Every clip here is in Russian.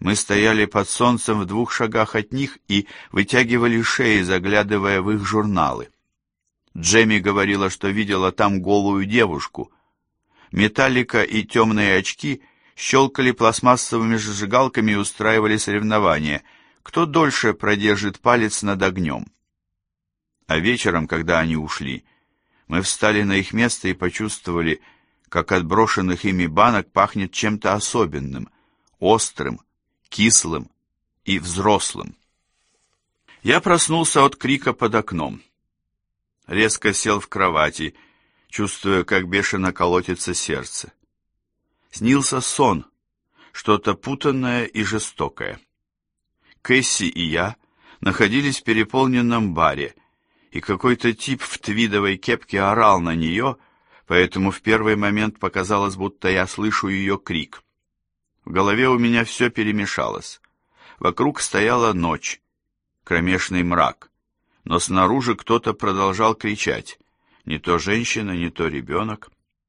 Мы стояли под солнцем в 2 шагах от них и вытягивали шеи, заглядывая в их журналы. Джемми говорила, что видела там голую девушку. Металлика и темные очки щелкали пластмассовыми зажигалками и устраивали соревнования, кто дольше продержит палец над огнем. А вечером, когда они ушли, мы встали на их место и почувствовали, как от брошенных ими банок пахнет чем-то особенным, острым, кислым и взрослым. Я проснулся от крика под окном. Резко сел в кровати, чувствуя, как бешено колотится сердце. Снился сон, что-то путанное и жестокое. Кэсси и я находились в переполненном баре, и какой-то тип в твидовой кепке орал на нее, поэтому в первый момент показалось, будто я слышу ее крик. В голове у меня все перемешалось. Вокруг стояла ночь, кромешный мрак, но снаружи кто-то продолжал кричать, не то женщина, не то ребенок.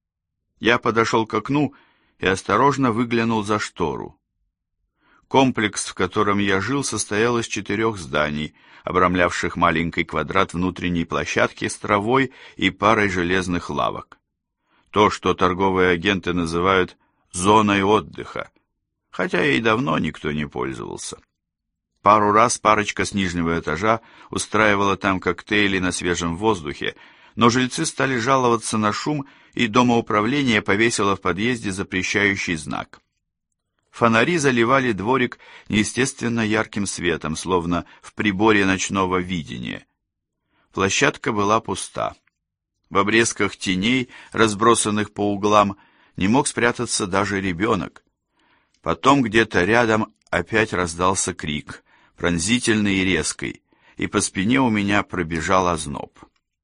Я подошел к окну и осторожно выглянул за штору. Комплекс, в котором я жил, состоял из 4 зданий, обрамлявших маленький квадрат внутренней площадки с травой и парой железных лавок. То, что торговые агенты называют «зоной отдыха», хотя ей давно никто не пользовался. Пару раз парочка с нижнего этажа устраивала там коктейли на свежем воздухе, но жильцы стали жаловаться на шум, и домоуправление повесило в подъезде запрещающий знак. Фонари заливали дворик неестественно ярким светом, словно в приборе ночного видения. Площадка была пуста. В обрезках теней, разбросанных по углам, не мог спрятаться даже ребенок. Потом где-то рядом опять раздался крик, пронзительный и резкий, и по спине у меня пробежал озноб.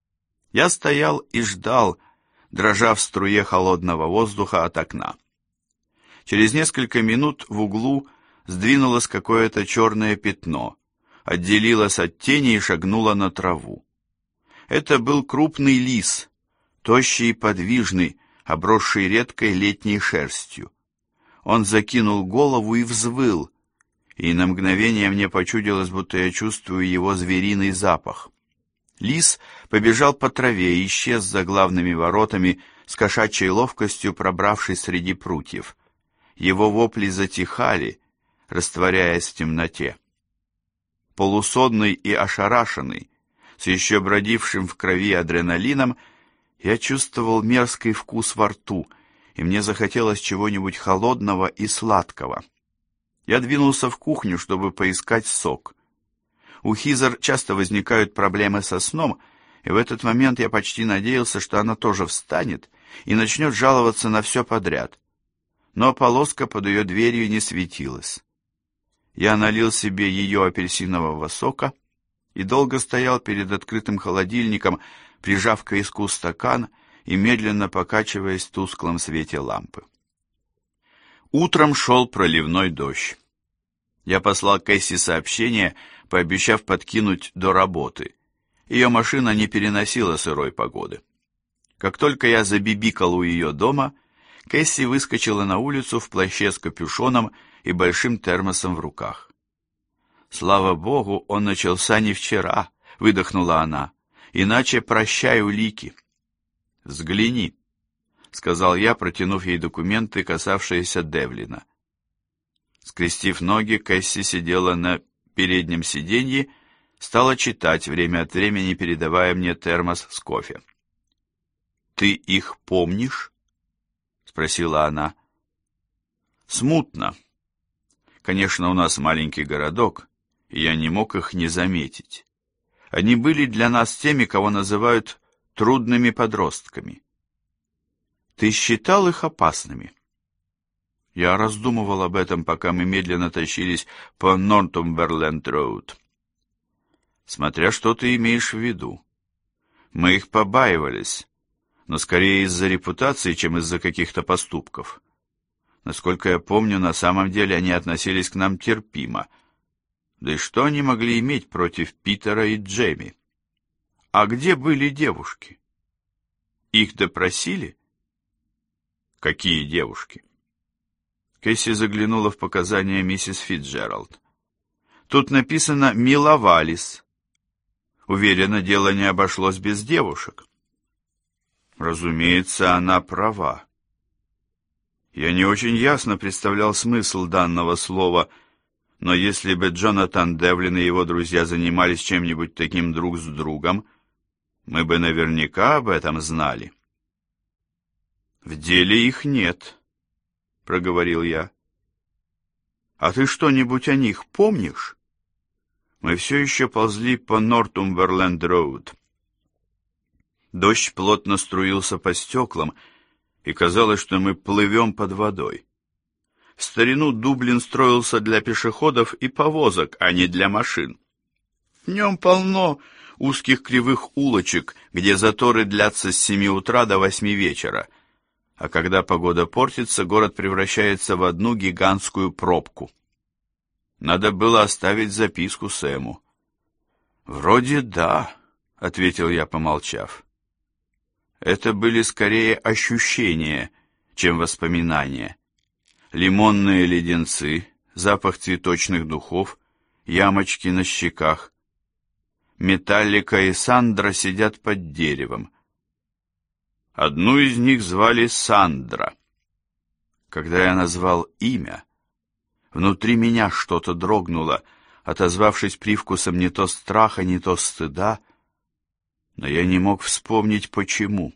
Я стоял и ждал, дрожа в струе холодного воздуха от окна. Через несколько минут в углу сдвинулось какое-то черное пятно, отделилось от тени и шагнуло на траву. Это был крупный лис, тощий и подвижный, обросший редкой летней шерстью. Он закинул голову и взвыл, и на мгновение мне почудилось, будто я чувствую его звериный запах. Лис побежал по траве и исчез за главными воротами, с кошачьей ловкостью пробравшись среди прутьев. Его вопли затихали, растворяясь в темноте. Полусонный и ошарашенный, с еще бродившим в крови адреналином, я чувствовал мерзкий вкус во рту, и мне захотелось чего-нибудь холодного и сладкого. Я двинулся в кухню, чтобы поискать сок. У Хизер часто возникают проблемы со сном, и в этот момент я почти надеялся, что она тоже встанет и начнет жаловаться на все подряд. Но полоска под ее дверью не светилась. Я налил себе ее апельсинового сока и долго стоял перед открытым холодильником, прижав к виску стакан и медленно покачиваясь в тусклом свете лампы. Утром шел проливной дождь. Я послал Кэсси сообщение, пообещав подкинуть до работы. Ее машина не переносила сырой погоды. Как только я забибикал у ее дома, Кэсси выскочила на улицу в плаще с капюшоном и большим термосом в руках. «Слава Богу, он начался не вчера», — выдохнула она, — «иначе прощай улики». «Взгляни», — сказал я, протянув ей документы, касавшиеся Девлина. Скрестив ноги, Кэсси сидела на переднем сиденье, стала читать, время от времени передавая мне термос с кофе. «Ты их помнишь?» — спросила она. «Смутно. Конечно, у нас маленький городок, и я не мог их не заметить. Они были для нас теми, кого называют трудными подростками. Ты считал их опасными?» Я раздумывал об этом, пока мы медленно тащились по Нортумберленд-роуд. «Смотря что ты имеешь в виду. Мы их побаивались, но скорее из-за репутации, чем из-за каких-то поступков. Насколько я помню, на самом деле они относились к нам терпимо. Да и что они могли иметь против Питера и Джейми? А где были девушки? Их допросили?» «Какие девушки?» Кэсси заглянула в показания миссис Фитджеральд. Тут написано «миловались». Уверена, дело не обошлось без девушек. Разумеется, она права. Я не очень ясно представлял смысл данного слова, но если бы Джонатан Девлин и его друзья занимались чем-нибудь таким друг с другом, мы бы наверняка об этом знали. «В деле их нет», — проговорил я. «А ты что-нибудь о них помнишь?» Мы все еще ползли по Нортумберленд-роуд. Дождь плотно струился по стеклам, и казалось, что мы плывем под водой. В старину Дублин строился для пешеходов и повозок, а не для машин. В нем полно узких кривых улочек, где заторы длятся с 7 утра до 8 вечера, а когда погода портится, город превращается в одну гигантскую пробку. Надо было оставить записку Сэму. «Вроде да», — ответил я, помолчав. Это были скорее ощущения, чем воспоминания. Лимонные леденцы, запах цветочных духов, ямочки на щеках. Металлика и Сандра сидят под деревом. Одну из них звали Сандра. Когда я назвал имя, внутри меня что-то дрогнуло, отозвавшись привкусом не то страха, не то стыда, но я не мог вспомнить, почему.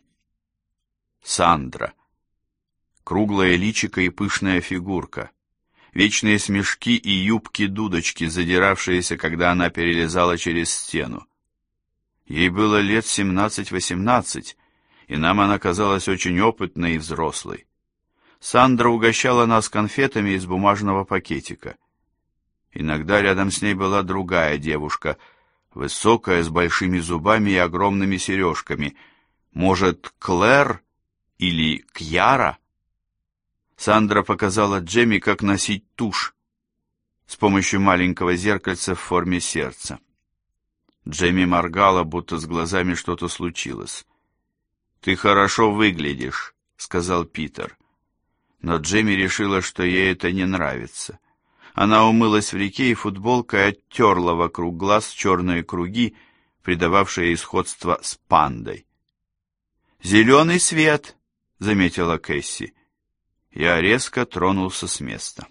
Сандра. Круглое личико и пышная фигурка. Вечные смешки и юбки-дудочки, задиравшиеся, когда она перелезала через стену. Ей было лет 17-18, и нам она казалась очень опытной и взрослой. Сандра угощала нас конфетами из бумажного пакетика. Иногда рядом с ней была другая девушка, высокая, с большими зубами и огромными сережками. Может, Клэр или Кьяра? Сандра показала Джемми, как носить тушь с помощью маленького зеркальца в форме сердца. Джемми моргала, будто с глазами что-то случилось. «Ты хорошо выглядишь», — сказал Питер. Но Джемми решила, что ей это не нравится. Она умылась в реке, и футболка оттерла вокруг глаз черные круги, придававшие ей сходство с пандой. «Зеленый свет», — заметила Кэсси. Я резко тронулся с места.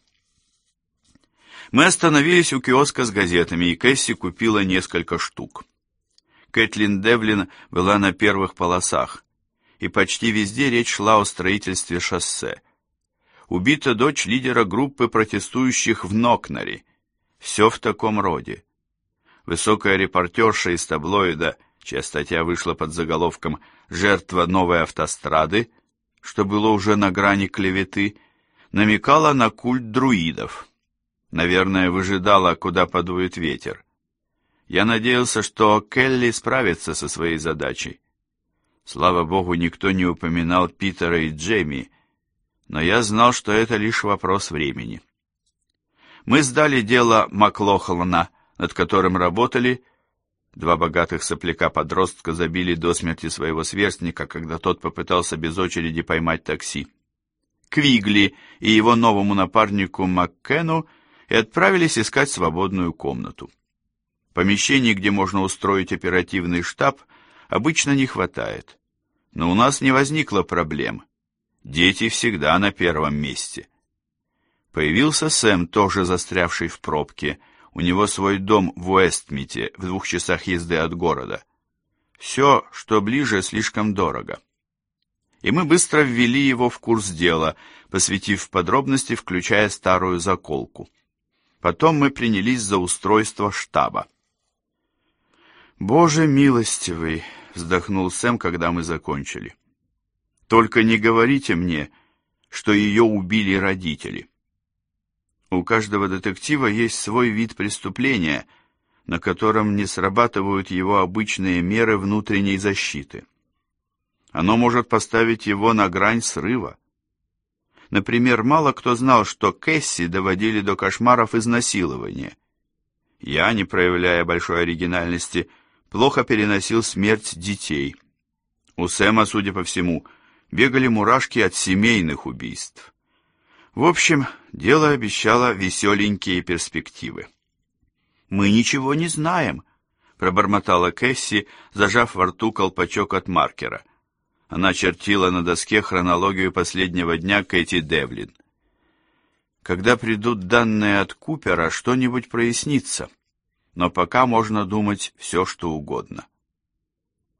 Мы остановились у киоска с газетами, и Кэсси купила несколько штук. Кэтлин Девлин была на первых полосах, и почти везде речь шла о строительстве шоссе. Убита дочь лидера группы протестующих в Нокнаре. Все в таком роде. Высокая репортерша из таблоида, чья статья вышла под заголовком «Жертва новой автострады», что было уже на грани клеветы, намекала на культ друидов. Наверное, выжидала, куда подует ветер. Я надеялся, что Келли справится со своей задачей. Слава богу, никто не упоминал Питера и Джейми, но я знал, что это лишь вопрос времени. Мы сдали дело Маклохлана, над которым работали. Два богатых сопляка-подростка забили до смерти своего сверстника, когда тот попытался без очереди поймать такси. Квигли и его новому напарнику Маккену и отправились искать свободную комнату. Помещений, где можно устроить оперативный штаб, обычно не хватает. Но у нас не возникло проблем. Дети всегда на первом месте. Появился Сэм, тоже застрявший в пробке. У него свой дом в Уэстмите, в 2 часах езды от города. Все, что ближе, слишком дорого. И мы быстро ввели его в курс дела, посвятив подробности, включая старую заколку. Потом мы принялись за устройство штаба. «Боже милостивый!» — вздохнул Сэм, когда мы закончили. «Только не говорите мне, что ее убили родители». У каждого детектива есть свой вид преступления, на котором не срабатывают его обычные меры внутренней защиты. Оно может поставить его на грань срыва. Например, мало кто знал, что Кэсси доводили до кошмаров изнасилования. Я, не проявляя большой оригинальности, плохо переносил смерть детей. У Сэма, судя по всему, бегали мурашки от семейных убийств. В общем, Дело обещало веселенькие перспективы. «Мы ничего не знаем», — пробормотала Кэсси, зажав во рту колпачок от маркера. Она чертила на доске хронологию последнего дня Кэти Девлин. «Когда придут данные от Купера, что-нибудь прояснится, но пока можно думать все, что угодно».